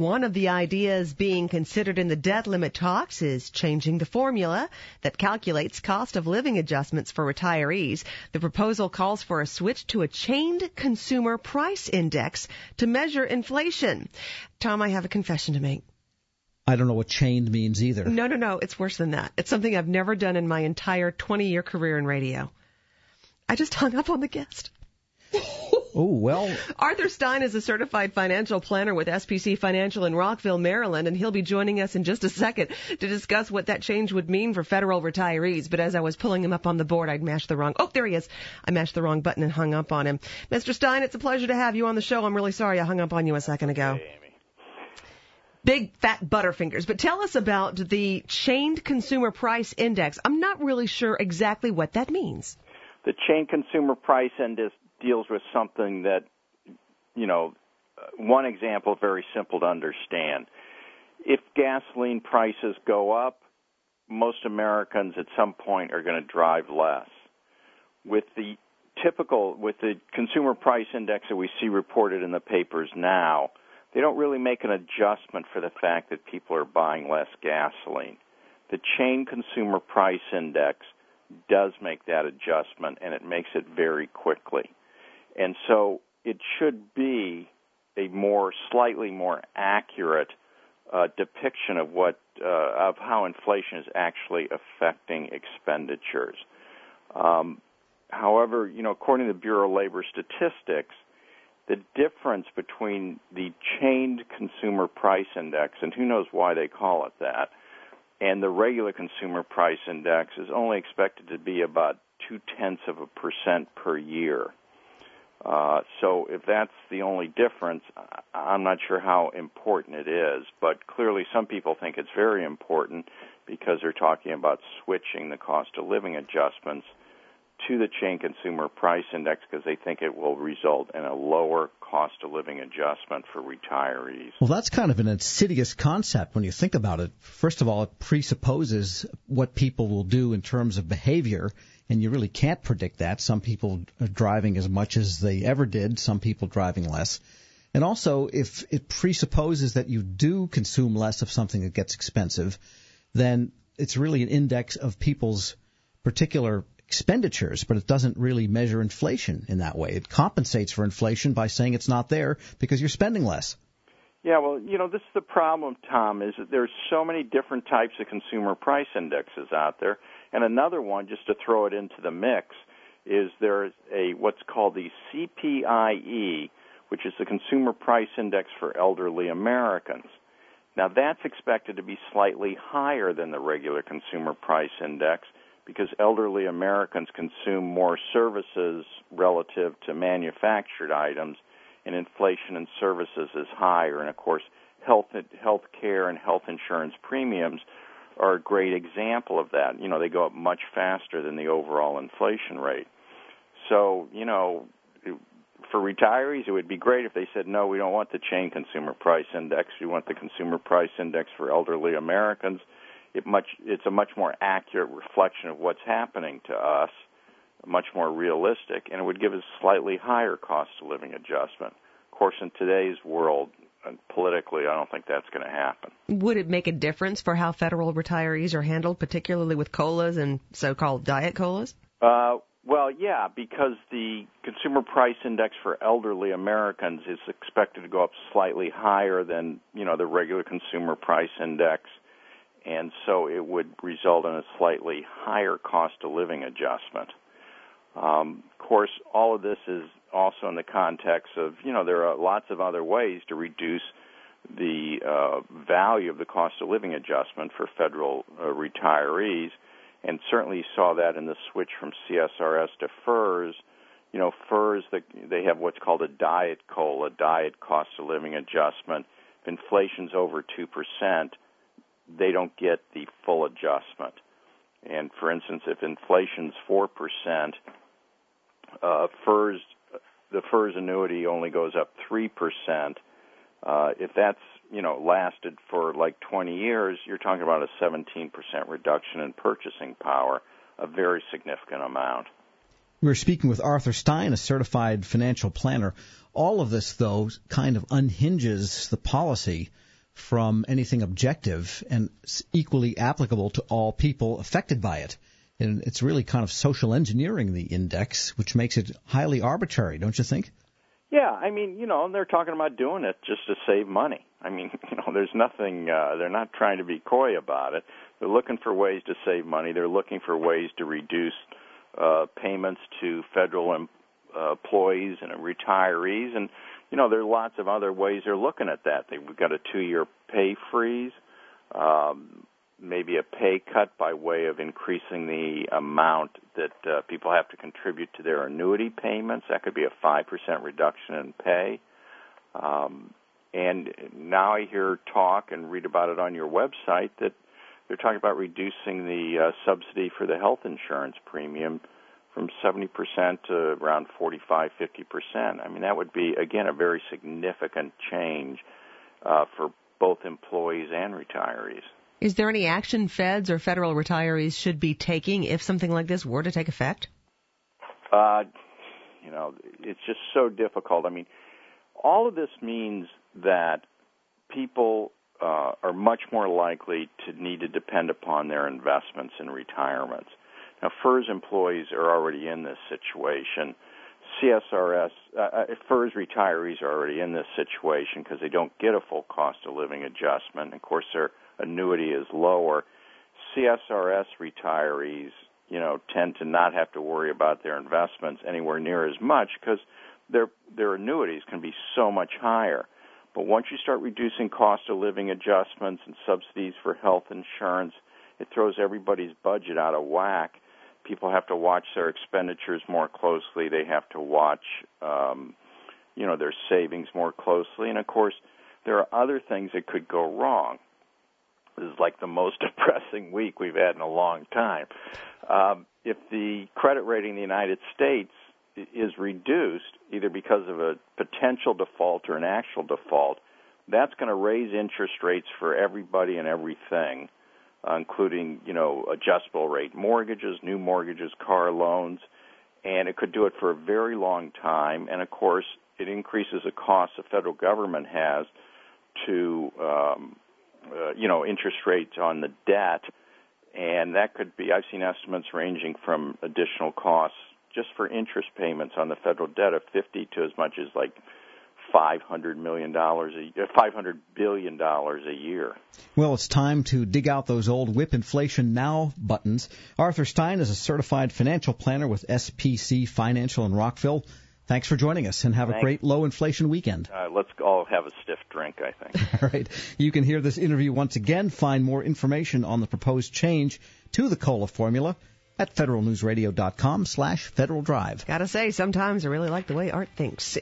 One of the ideas being considered in the debt limit talks is changing the formula that calculates cost of living adjustments for retirees. The proposal calls for a switch to a chained consumer price index to measure inflation. Tom, I have a confession to make. I don't know what chained means either. No. It's worse than that. It's something I've never done in my entire 20-year career in radio. I just hung up on the guest. Oh, well. Arthur Stein is a certified financial planner with SPC Financial in Rockville, Maryland, and he'll be joining us in just a second to discuss what that change would mean for federal retirees. But as I was pulling him up on the board, I mashed the wrong... Oh, there he is. I mashed the wrong button and hung up on him. Mr. Stein, it's a pleasure to have you on the show. I'm really sorry I hung up on you a second ago. Hey, Amy. Big fat butterfingers. But tell us about the Chained Consumer Price Index. I'm not really sure exactly what that means. The Chained Consumer Price Index deals with something that, one example, very simple to understand. If gasoline prices go up, most Americans at some point are going to drive less. With the consumer price index that we see reported in the papers now, they don't really make an adjustment for the fact that people are buying less gasoline. The Chained Consumer Price Index does make that adjustment, and it makes it very quickly. And so it should be a slightly more accurate depiction of of how inflation is actually affecting expenditures. However, according to the Bureau of Labor Statistics, the difference between the Chained Consumer Price Index, and who knows why they call it that, and the regular Consumer Price Index is only expected to be about 0.2% per year. So if that's the only difference, I'm not sure how important it is, but clearly some people think it's very important because they're talking about switching the cost of living adjustments to the Chained Consumer Price Index because they think it will result in a lower cost of living adjustment for retirees. Well, that's kind of an insidious concept when you think about it. First of all, it presupposes what people will do in terms of behavior, and you really can't predict that. Some people are driving as much as they ever did, some people driving less. And also, if it presupposes that you do consume less of something that gets expensive, then it's really an index of people's particular expenditures, but it doesn't really measure inflation in that way. It compensates for inflation by saying it's not there because you're spending less. Yeah, well, this is the problem, Tom, is that there's so many different types of consumer price indexes out there. And another one, just to throw it into the mix, is there's what's called the CPIE, which is the Consumer Price Index for Elderly Americans. Now, that's expected to be slightly higher than the regular Consumer Price Index because elderly Americans consume more services relative to manufactured items, and inflation in services is higher. And, of course, health care and health insurance premiums are a great example of that. They go up much faster than the overall inflation rate. So, for retirees, it would be great if they said, no, we don't want the Chained Consumer Price Index. We want the Consumer Price Index for elderly Americans. It's a much more accurate reflection of what's happening to us, much more realistic, and it would give us a slightly higher cost of living adjustment. Of course, in today's world, politically, I don't think that's going to happen. Would it make a difference for how federal retirees are handled, particularly with COLAs and so-called diet COLAs? Well, yeah, because the Consumer Price Index for elderly Americans is expected to go up slightly higher than, the regular Consumer Price Index, and so it would result in a slightly higher cost of living adjustment. Of course, all of this is also in the context of, there are lots of other ways to reduce the value of the cost of living adjustment for federal retirees, and certainly you saw that in the switch from CSRS to FERS. FERS, they have what's called a diet COLA, diet cost of living adjustment. If inflation's over 2%, they don't get the full adjustment. And, for instance, if inflation's 4%, the FERS annuity only goes up 3%. If that's, lasted for like 20 years, you're talking about a 17% reduction in purchasing power, a very significant amount. We're speaking with Arthur Stein, a certified financial planner. All of this, though, kind of unhinges the policy from anything objective and equally applicable to all people affected by it. And it's really kind of social engineering the index, which makes it highly arbitrary, don't you think? Yeah, I mean, they're talking about doing it just to save money. I mean, there's nothing, they're not trying to be coy about it. They're looking for ways to save money. They're looking for ways to reduce payments to federal employees and retirees. And, there are lots of other ways they're looking at that. We've got a 2-year pay freeze, maybe a pay cut by way of increasing the amount that people have to contribute to their annuity payments. That could be a 5% reduction in pay. And now I hear talk and read about it on your website that they're talking about reducing the subsidy for the health insurance premium from 70% to around 45, 50%. I mean, that would be, again, a very significant change for both employees and retirees. Is there any action feds or federal retirees should be taking if something like this were to take effect? It's just so difficult. I mean, all of this means that people are much more likely to need to depend upon their investments in retirements. Now, FERS employees are already in this situation. FERS retirees are already in this situation because they don't get a full cost of living adjustment. Of course, their annuity is lower. CSRS retirees, tend to not have to worry about their investments anywhere near as much because their annuities can be so much higher. But once you start reducing cost of living adjustments and subsidies for health insurance, it throws everybody's budget out of whack. People have to watch their expenditures more closely. They have to watch, their savings more closely. And, of course, there are other things that could go wrong. This is like the most depressing week we've had in a long time. If the credit rating in the United States is reduced, either because of a potential default or an actual default, that's going to raise interest rates for everybody and everything, including, adjustable rate mortgages, new mortgages, car loans, and it could do it for a very long time. And, of course, it increases the cost the federal government has to, interest rates on the debt, and that could be, I've seen estimates ranging from additional costs just for interest payments on the federal debt of $50 to as much as like $500 billion a year. Well, it's time to dig out those old Whip Inflation Now buttons. Arthur Stein is a certified financial planner with SPC Financial in Rockville. Thanks for joining us, and have a great low-inflation weekend. Let's all have a stiff drink, I think. All right. You can hear this interview once again. Find more information on the proposed change to the COLA formula at federalnewsradio.com/Federal Drive. Gotta say, sometimes I really like the way Art thinks.